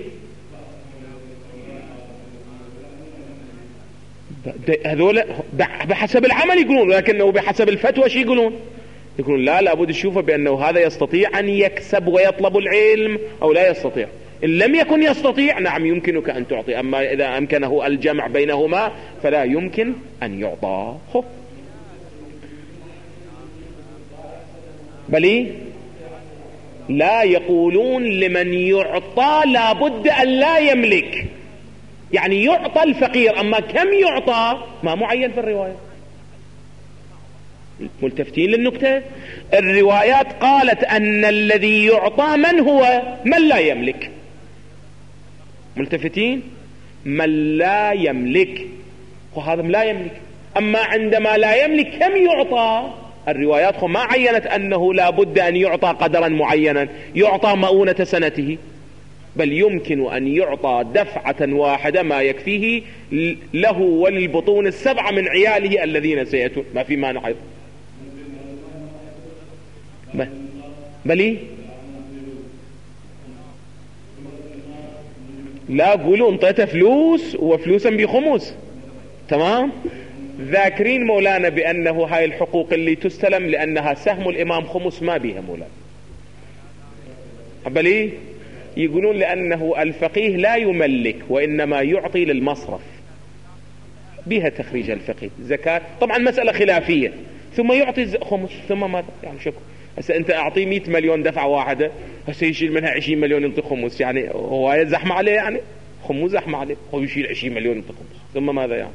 هذول بحسب العمل يقولون، لكنه بحسب الفتوى شي يقولون لا لابد تشوفه بأنه هذا يستطيع أن يكسب ويطلب العلم أو لا يستطيع. إن لم يكن يستطيع نعم يمكنك أن تعطي، أما إذا أمكنه الجمع بينهما فلا يمكن أن يعطى. بلي لا يقولون لمن يعطى لابد أن لا يملك، يعني يعطى الفقير، أما كم يعطى ما معين في الرواية. ملتفتين للنكتة. الروايات قالت أن الذي يعطى من هو؟ من لا يملك. ملتفتين؟ من لا يملك، وهذا لا يملك. أما عندما لا يملك كم يعطى؟ الروايات ما عينت أنه لا بد أن يعطى قدرا معينا يعطى مؤونة سنته، بل يمكن أن يعطى دفعة واحدة ما يكفيه له وللبطون السبعة من عياله الذين سيأتون. ما في مانع أيضا. بلي لا قولوا انطيته فلوس وفلوسا بخمس، تمام. ذاكرين مولانا بأنه هاي الحقوق اللي تستلم لأنها سهم الإمام خمس ما بيها مولانا. بلي يقولون لأنه الفقيه لا يملك وإنما يعطي للمصرف، بها تخريج الفقيه. زكاة طبعا مسألة خلافية، ثم يعطي خمس، ثم ماذا يعني شكو. هسه أنت أعطيه 100 مليون دفعة واحدة، هسه يشيل منها 20 مليون ينطي خمس، يعني هو زحمة عليه، يعني خمس زحمة عليه، هو يشيل 20 مليون ينطي خمس، ثم ماذا يعني.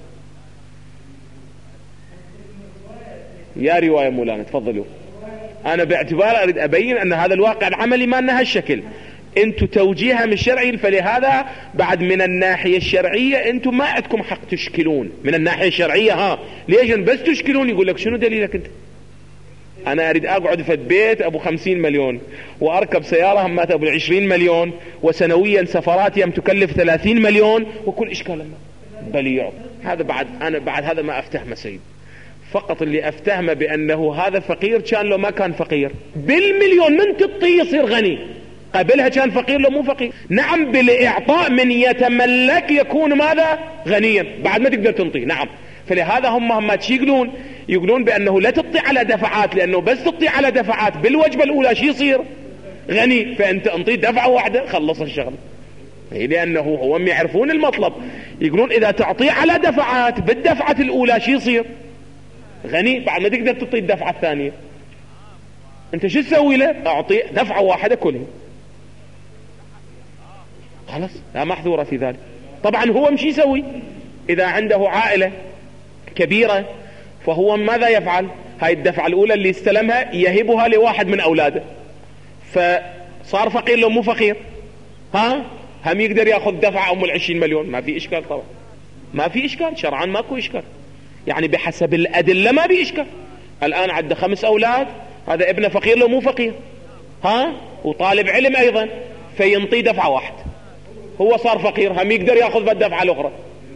يا رواية مولانا تفضلوا. أنا باعتبار أريد أبين أن هذا الواقع العملي ما أنها الشكل، أنتوا توجيهها من الشرعي، فلهذا بعد من الناحية الشرعية أنتوا ما عندكم حق تشكلون من الناحية الشرعية. ليش بس تشكلون؟ يقول لك شنو دليلك أنت؟ أنا أريد أقعد في بيت أبو 50 مليون وأركب سيارة همات أبو 20 مليون وسنويا سفرات يم تكلف 30 مليون وكل إشكال ما بل يعطي. هذا بعد أنا بعد هذا ما أفتهمه سيد، فقط اللي أفتهمه بأنه هذا فقير كان لو ما كان فقير بالمليون من تطي يصير غني، قبلها كان فقير لو مو فقير. نعم بالإعطاء من يتملك يكون ماذا؟ غنيا بعد ما تقدر تنطي. نعم، فلهذا هم يقولون بأنه لا تطي على دفعات، لأنه بس تطي على دفعات بالوجبة الأولى شي يصير غني، فأنت انطي دفعة واحدة خلص الشغل. لأنه هم يعرفون المطلب، يقولون إذا تعطي على دفعات بالدفعة الأولى شي يصير غني، بعد ما تقدر تطي الدفعة الثانية. انت شو تسوي له؟ اعطي دفعة واحدة كلها خلاص، لا محذورة في ذلك.
طبعا هو مش يسوي؟ إذا عنده عائلة كبيرة فهو ماذا يفعل؟ هاي الدفعة الأولى اللي استلمها يهبها لواحد من أولاده، فصار فقير لو مو فقير؟ هم يقدر يأخذ دفعة أم 20 مليون؟ ما في إشكال طبعا، ما في إشكال شرعا، ماكو إشكال، يعني بحسب الأدلة ما في إشكال. الآن عنده 5 أولاد، هذا ابنه فقير لو مو فقير؟ وطالب علم أيضا، فينطي دفعة واحد، هو صار فقير، هم يقدر يأخذ بالدفعة الأخرى؟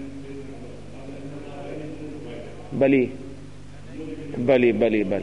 بلي بلي بلي بلي.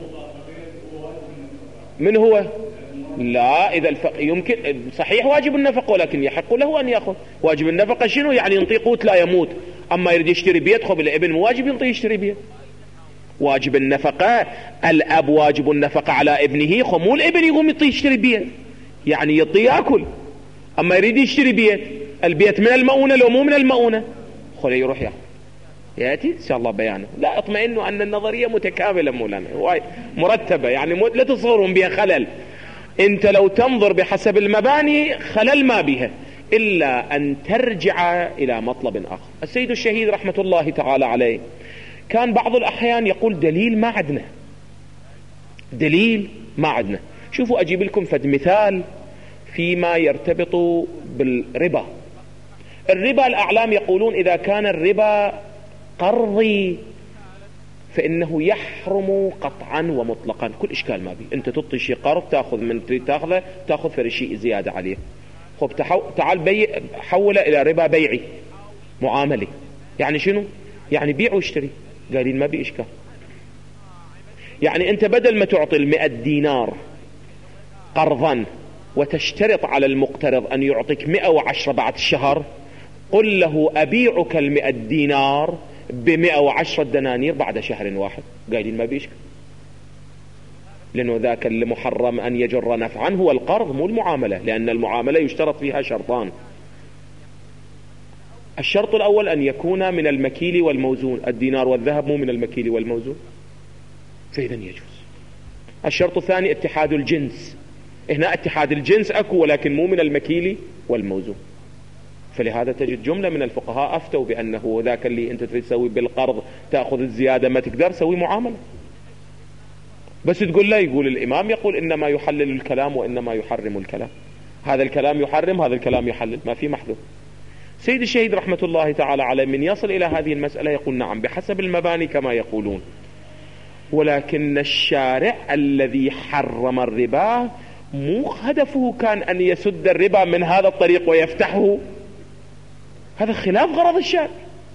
من هو؟ لا، إذا يمكن صحيح واجب النفقة، ولكن يحق له أن يأخذ. واجب النفقة شنو؟ يعني ينطي قوت لا يموت. أما يريد يشتري بيت، خب الابن مو واجب ينطي يشتري بيت. واجب النفقة الأب، واجب النفقة على ابنه، خب مو الابن يقوم يطي يشتري بيت، يعني يطي يأكل. أما يريد يشتري بيت، البيت من المؤونة لو مو من المؤونة، خليه يروح يأخذ، يأتي إن شاء الله بيانه. لا اطمئنوا أن النظرية متكاملة مولانا، مرتبة، يعني لا تصورون بها خلل. انت لو تنظر بحسب المباني خلل ما بها، إلا أن ترجع إلى مطلب آخر. السيد الشهيد رحمة الله تعالى عليه كان بعض الأحيان يقول دليل ما عدنا، دليل ما عدنا. شوفوا أجيب لكم فد مثال فيما يرتبط بالربا. الربا الأعلام يقولون إذا كان الربا قرضي فإنه يحرم قطعا ومطلقا، كل إشكال ما بي. أنت تطي شيء قرض، تأخذ من تريد تأخذه، تأخذ في شيء زيادة عليه، خب تعال حوله إلى ربا بيعي معاملي. يعني شنو؟ يعني بيع واشتري، قالين ما بي إشكال. يعني أنت بدل ما تعطي 100 دينار قرضا وتشترط على المقترض أن يعطيك 110 بعد الشهر، قل له أبيعك 100 دينار ب110 دنانير بعد شهر واحد، قايلين ما بيشك، لأنه ذاك اللي محرم أن يجر نفعا هو القرض مو المعاملة، لأن المعاملة يشترط فيها شرطان. الشرط الأول أن يكون من المكيل والموزون، الدينار والذهب مو من المكيل والموزون، فإذا يجوز. الشرط الثاني اتحاد الجنس، هنا اتحاد الجنس أكو ولكن مو من المكيل والموزون، فلهذا تجد جملة من الفقهاء أفتوا بأنه ذاك اللي أنت تريد تسوي بالقرض تأخذ الزيادة ما تقدر سوي معاملة، بس تقول لا، يقول الإمام يقول إنما يحلل الكلام وإنما يحرم الكلام، هذا الكلام يحرم هذا الكلام يحلل، ما في محذور. سيد الشهيد رحمة الله تعالى عليه من يصل إلى هذه المسألة يقول نعم بحسب المباني كما يقولون، ولكن الشارع الذي حرم الربا مو هدفه كان أن يسد الربا من هذا الطريق ويفتحه، هذا خلاف غرض الشارع.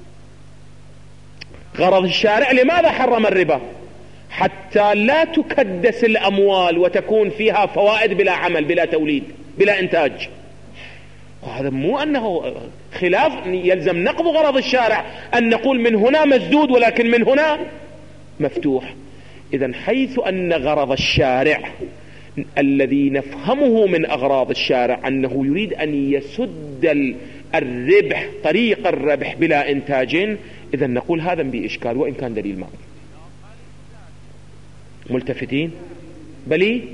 غرض الشارع لماذا حرم الربا؟ حتى لا تكدس الأموال وتكون فيها فوائد بلا عمل بلا توليد بلا إنتاج. وهذا مو أنه خلاف، يلزم نقض غرض الشارع أن نقول من هنا مسدود ولكن من هنا مفتوح. إذن حيث أن غرض الشارع الذي نفهمه من أغراض الشارع أنه يريد أن يسد الربح طريق الربح بلا إنتاج، إذن نقول هذا بإشكال وإن كان دليل معه. ملتفتين؟ بلي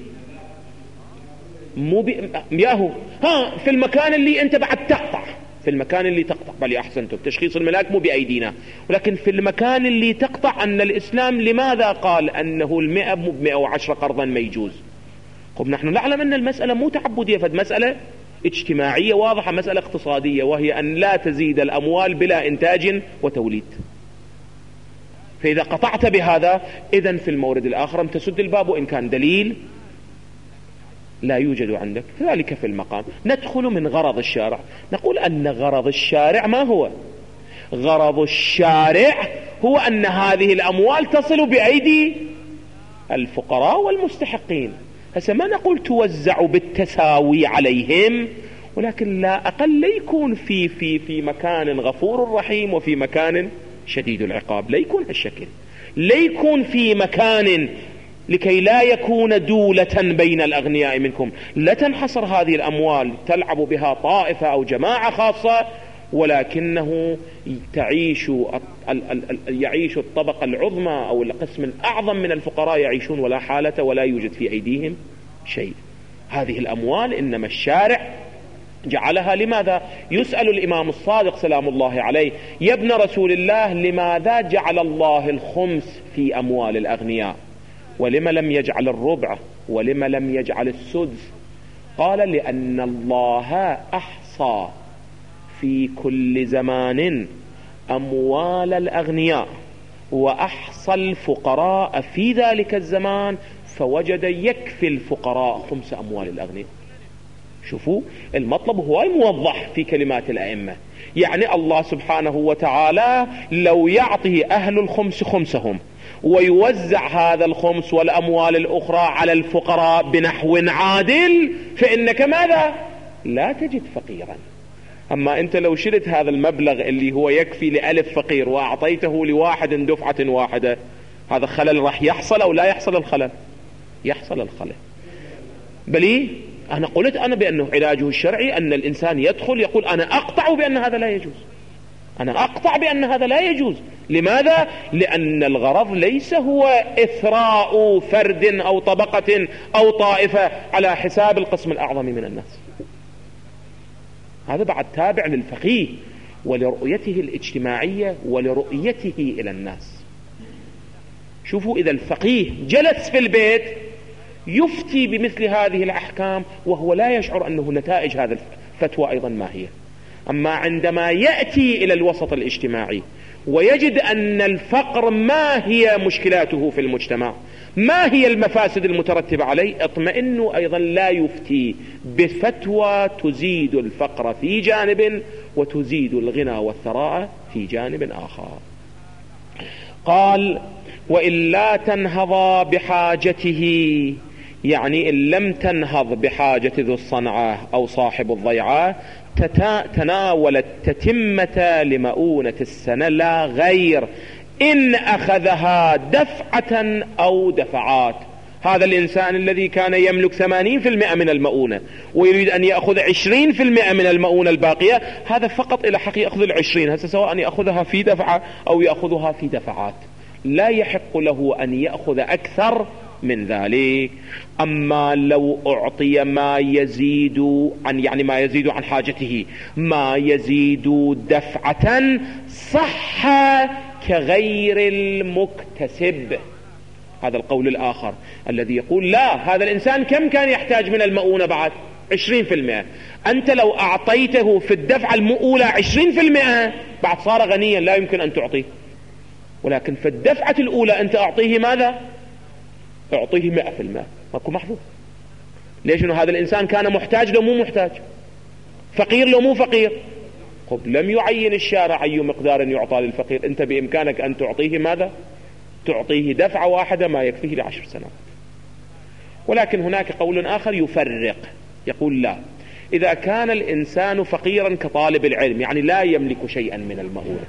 مو ياهو في المكان اللي أنت بعد تقطع، في المكان اللي تقطع بلي أحسنتم، تشخيص الملاك مو بأيدينا، ولكن في المكان اللي تقطع أن الإسلام لماذا قال أنه 100 مو 110 قرضا ما يجوز؟ طب نحن نعلم أن المسألة مو تعبدية، فد مسألة اجتماعية واضحة، مسألة اقتصادية، وهي أن لا تزيد الأموال بلا إنتاج وتوليد. فإذا قطعت بهذا إذن في المورد الآخر أن تسد الباب وإن كان دليل لا يوجد عندك. ذلك في المقام ندخل من غرض الشارع، نقول أن غرض الشارع ما هو؟ غرض الشارع هو أن هذه الأموال تصل بأيدي الفقراء والمستحقين. هسه ما نقول توزع بالتساوي عليهم، ولكن لا أقل ليكون في مكان غفور رحيم وفي مكان شديد العقاب، ليكون هالشكل، ليكون في مكان لكي لا يكون دولة بين الأغنياء منكم، لا تنحصر هذه الأموال تلعب بها طائفة أو جماعة خاصة، ولكنه يعيش الطبقة العظمى أو القسم الأعظم من الفقراء يعيشون ولا حالة ولا يوجد في أيديهم شيء. هذه الأموال إنما الشارع جعلها لماذا؟ يسأل الإمام الصادق سلام الله عليه: يا ابن رسول الله، لماذا جعل الله الخمس في أموال الأغنياء، ولما لم يجعل الربع، ولما لم يجعل السدس؟ قال: لأن الله أحصى في كل زمان أموال الأغنياء، وأحصى الفقراء في ذلك الزمان، فوجد يكفي الفقراء خمس أموال الأغنياء. شوفوا المطلب هو موضح في كلمات الأئمة. يعني الله سبحانه وتعالى لو يعطي أهل الخمس خمسهم ويوزع هذا الخمس والأموال الأخرى على الفقراء بنحو عادل، فإنك ماذا؟ لا تجد فقيرا. أما أنت لو شلت هذا المبلغ اللي هو يكفي لألف فقير وأعطيته لواحد دفعة واحدة، هذا خلل راح يحصل أو لا يحصل الخلل؟ يحصل الخلل. بل أنا قلت بأنه علاجه الشرعي أن الإنسان يدخل يقول: أنا أقطع بأن هذا لا يجوز، أنا أقطع بأن هذا لا يجوز. لماذا؟ لأن الغرض ليس هو إثراء فرد أو طبقة أو طائفة على حساب القسم الأعظم من الناس. هذا بعد تابع للفقيه ولرؤيته الاجتماعية ولرؤيته إلى الناس. شوفوا، إذا الفقيه جلس في البيت يفتي بمثل هذه الأحكام وهو لا يشعر أنه نتائج هذا الفتوى أيضا ما هي. أما عندما يأتي إلى الوسط الاجتماعي ويجد أن الفقر ما هي مشكلاته في المجتمع، ما هي المفاسد المترتبة عليه، اطمئنوا أيضا لا يفتي بفتوى تزيد الفقر في جانب وتزيد الغنى والثراء في جانب آخر. قال: وإلا تنهض بحاجته، يعني إن لم تنهض بحاجة ذو الصنعة أو صاحب الضيعة، تناولت تتمة لمؤونة السنة لا غير، إن أخذها دفعة أو دفعات. هذا الإنسان الذي كان يملك 80% من المؤونة ويريد أن يأخذ 20% من المؤونة الباقية، هذا فقط إلى حق يأخذ 20، هذا سواء يأخذها في دفعة أو يأخذها في دفعات، لا يحق له أن يأخذ أكثر من ذلك. أما لو أعطي ما يزيد عن، يعني ما يزيد عن حاجته، ما يزيد دفعة، صح كغير المكتسب. هذا القول الآخر الذي يقول: لا، هذا الإنسان كم كان يحتاج من المؤونة بعد؟ 20%. أنت لو أعطيته في الدفعة الأولى 20% بعد صار غنيا، لا يمكن أن تعطيه. ولكن في الدفعة الأولى أنت أعطيه ماذا؟ أعطيه 100%. ماكو محظوظ. ليش؟ إنه هذا الإنسان كان محتاج لو مو محتاج، فقير لو مو فقير. لم يعين الشارع أي مقدار يعطى للفقير، أنت بإمكانك أن تعطيه ماذا؟ تعطيه دفعة واحدة ما يكفيه ل10 سنوات. ولكن هناك قول آخر يفرق، يقول: لا، إذا كان الإنسان فقيرا كطالب العلم، يعني لا يملك شيئا من المؤونة،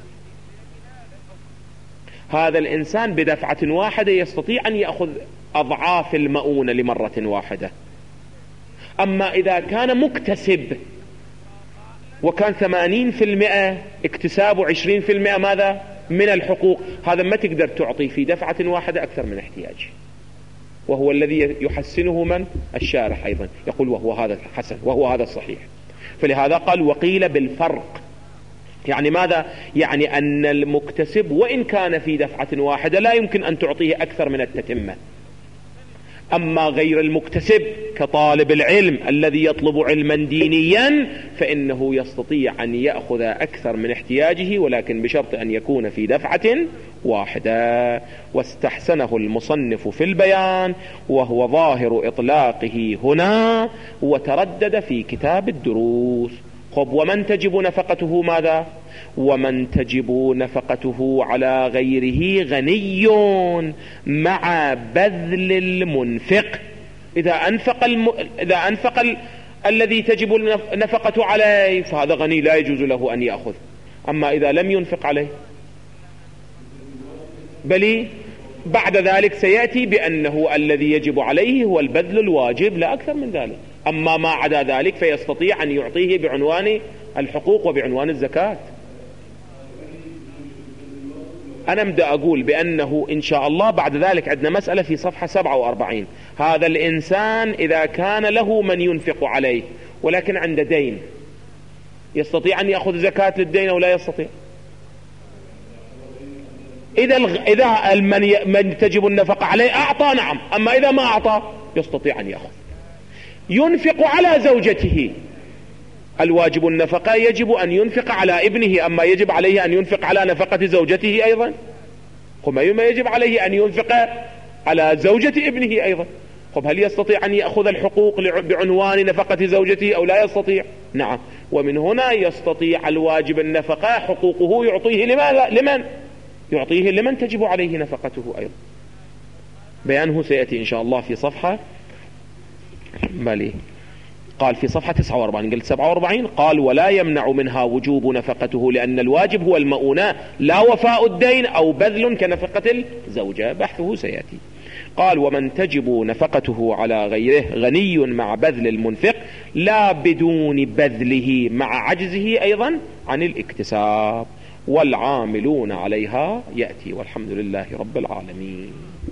هذا الإنسان بدفعة واحدة يستطيع أن يأخذ أضعاف المؤونة لمرة واحدة. أما إذا كان مكتسب وكان 80% اكتساب و20% ماذا؟ من الحقوق، هذا ما تقدر تعطي في دفعة واحدة أكثر من احتياجه. وهو الذي يحسنه من؟ الشارح أيضا يقول وهو هذا الحسن وهو هذا الصحيح. فلهذا قال: وقيل بالفرق. يعني ماذا؟ يعني أن المكتسب وإن كان في دفعة واحدة لا يمكن أن تعطيه أكثر من التتمة. أما غير المكتسب كطالب العلم الذي يطلب علما دينيا، فإنه يستطيع أن يأخذ أكثر من احتياجه، ولكن بشرط أن يكون في دفعة واحدة. واستحسنه المصنف في البيان، وهو ظاهر إطلاقه هنا، وتردد في كتاب الدروس. ومن تجب نفقته ماذا؟ ومن تجب نفقته على غيره غني مع بذل المنفق. إذا أنفق الذي تجب النفقة عليه فهذا غني لا يجوز له أن يأخذ. أما إذا لم ينفق عليه، بل بعد ذلك سيأتي بأنه الذي يجب عليه هو البذل الواجب لا أكثر من ذلك. أما ما عدا ذلك فيستطيع أن يعطيه بعنوان الحقوق وبعنوان الزكاة. أنا أبدأ أقول بأنه إن شاء الله بعد ذلك عندنا مسألة في صفحة 47. هذا الإنسان إذا كان له من ينفق عليه ولكن عنده دين، يستطيع أن يأخذ زكاة للدين أو لا يستطيع؟ إذا من تجب النفقة عليه أعطى نعم، أما إذا ما أعطى يستطيع أن يأخذ. ينفق على زوجته، الواجب النفقة يجب أن ينفق على ابنه، أما يجب عليه أن ينفق على نفقة زوجته أيضا، وما يجب عليه أن ينفق على زوجة ابنه أيضا. هل يستطيع أن يأخذ الحقوق بعنوان نفقة زوجته أو لا يستطيع؟ نعم. ومن هنا يستطيع الواجب النفقة حقوقه يعطيه لمن؟ يعطيه لمن تجب عليه نفقته أيضا. بيانه سيأتي إن شاء الله في صفحة مالي. قال في صفحة 49 قلت 47 قال ولا يمنع منها وجوب نفقته، لأن الواجب هو المؤونة لا وفاء الدين أو بذل كنفقة الزوجة، بحثه سيأتي. قال ومن تجب نفقته على غيره غني مع بذل المنفق لا بدون بذله مع عجزه أيضا عن الاكتساب، والعاملون عليها يأتي. والحمد لله رب العالمين.